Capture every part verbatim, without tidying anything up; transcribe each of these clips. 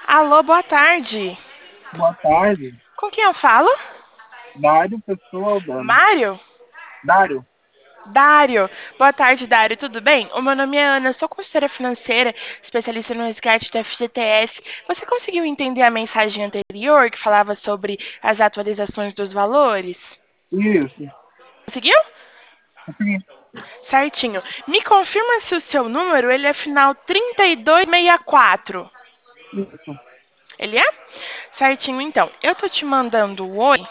Alô, boa tarde. Boa tarde. Com quem eu falo? Dário Pessoa Aldana. Mário? Dário, Dário. Boa tarde, Dário. Tudo bem? O meu nome é Ana, eu sou consultora financeira, especialista no resgate do F G T S. Você conseguiu entender a mensagem anterior que falava sobre as atualizações dos valores? isso. Conseguiu? Sim, Certinho. Me confirma se o seu número ele é final trinta e dois sessenta e quatro. isso. Ele é? Certinho, então. Eu tô te mandando o oi.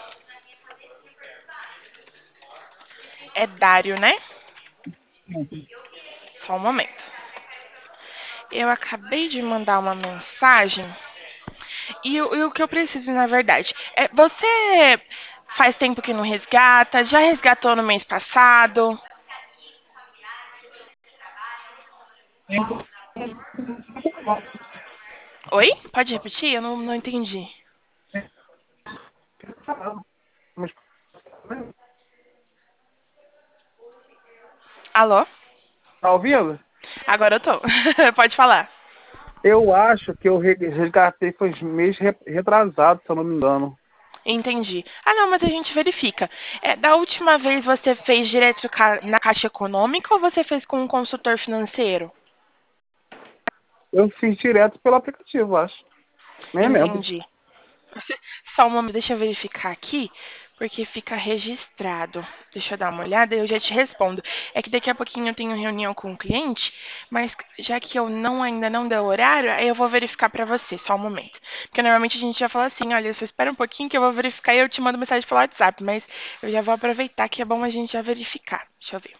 É Dário, né? Isso. Só um momento. Eu acabei de mandar uma mensagem e, o e o que eu preciso, na verdade, é você faz tempo que não resgata, já resgatou no mês passado? Oi? Pode repetir? Eu não, não entendi. Mas, Alô? tá ouvindo? Agora eu tô. Pode falar. Eu acho que eu re- resgatei foi mês re- retrasado, se eu não me engano. Entendi. Ah, não, mas a gente verifica. É, da última vez você fez direto ca- na Caixa Econômica ou você fez com um consultor financeiro? Eu fiz direto pelo aplicativo, acho. Nem lembro. Entendi. Só um momento, deixa eu verificar aqui, porque fica registrado. Deixa eu dar uma olhada e eu já te respondo. É que daqui a pouquinho eu tenho reunião com o cliente, mas já que eu não ainda não deu horário, aí eu vou verificar pra você, só um momento. Porque normalmente a gente já fala assim, olha, você espera um pouquinho que eu vou verificar e eu te mando mensagem pelo WhatsApp, mas eu já vou aproveitar que é bom a gente já verificar. Deixa eu ver.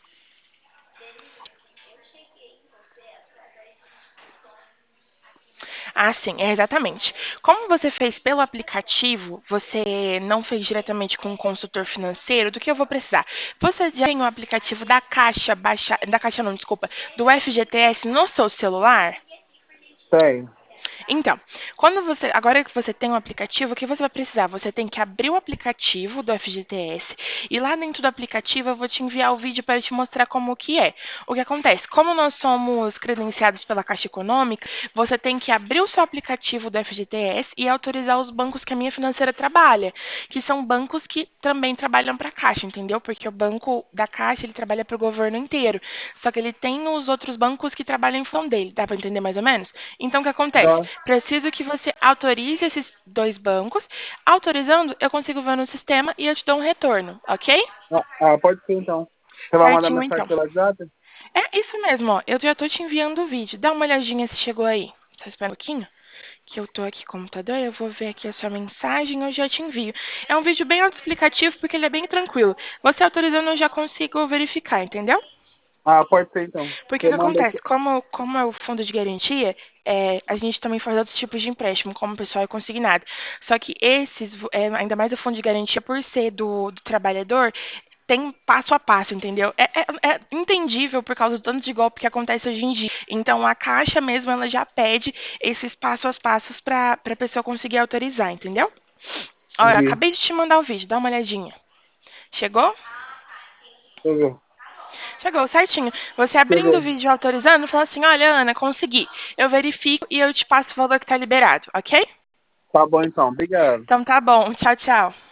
Ah, sim, é exatamente. Como você fez pelo aplicativo, você não fez diretamente com um consultor financeiro, do que eu vou precisar? Você já tem o aplicativo da Caixa, baixa, da Caixa não, desculpa, do F G T S no seu celular? Tem. Então, quando você, agora que você tem o aplicativo, o que você vai precisar? Você tem que abrir o aplicativo do F G T S e lá dentro do aplicativo eu vou te enviar o vídeo para te mostrar como que é. O que acontece? Como nós somos credenciados pela Caixa Econômica, você tem que abrir o seu aplicativo do F G T S e autorizar os bancos que a minha financeira trabalha, que são bancos que também trabalham para a Caixa, entendeu? Porque o banco da Caixa, ele trabalha para o governo inteiro. Só que ele tem os outros bancos que trabalham em função dele. Dá para entender mais ou menos? Então, o que acontece? Dá. Preciso que você autorize esses dois bancos. Autorizando, eu consigo ver no sistema e eu te dou um retorno, ok? Ah, ah, pode ser então. Você vai mandar Certinho, mensagem então. pelo WhatsApp? É isso mesmo, ó. Eu já tô te enviando o vídeo. Dá uma olhadinha se chegou aí. Só espera um pouquinho, que eu tô aqui com o computador. Eu vou ver aqui a sua mensagem e eu já te envio. É um vídeo bem autoexplicativo porque ele é bem tranquilo. Você autorizando, eu já consigo verificar, entendeu? Ah, pode ser então. Porque o Você que manda acontece? aqui. Como, como é o fundo de garantia, é, a gente também faz outros tipos de empréstimo, como o pessoal é consignado. Só que esses, é, ainda mais o fundo de garantia, por ser do, do trabalhador, tem passo a passo, entendeu? É, é, é entendível por causa do tanto de golpe que acontece hoje em dia. Então, a Caixa mesmo, ela já pede esses passo a passos para a pessoa conseguir autorizar, entendeu? Olha, eu Entendi. acabei de te mandar o vídeo, dá uma olhadinha. Chegou? Deixa eu ver. Chegou, certinho. Você abrindo o Chegou. vídeo e autorizando, fala assim, olha, Ana, consegui. Eu verifico e eu te passo o valor que está liberado, ok? Tá bom então. Obrigado. Então tá bom. Tchau, tchau.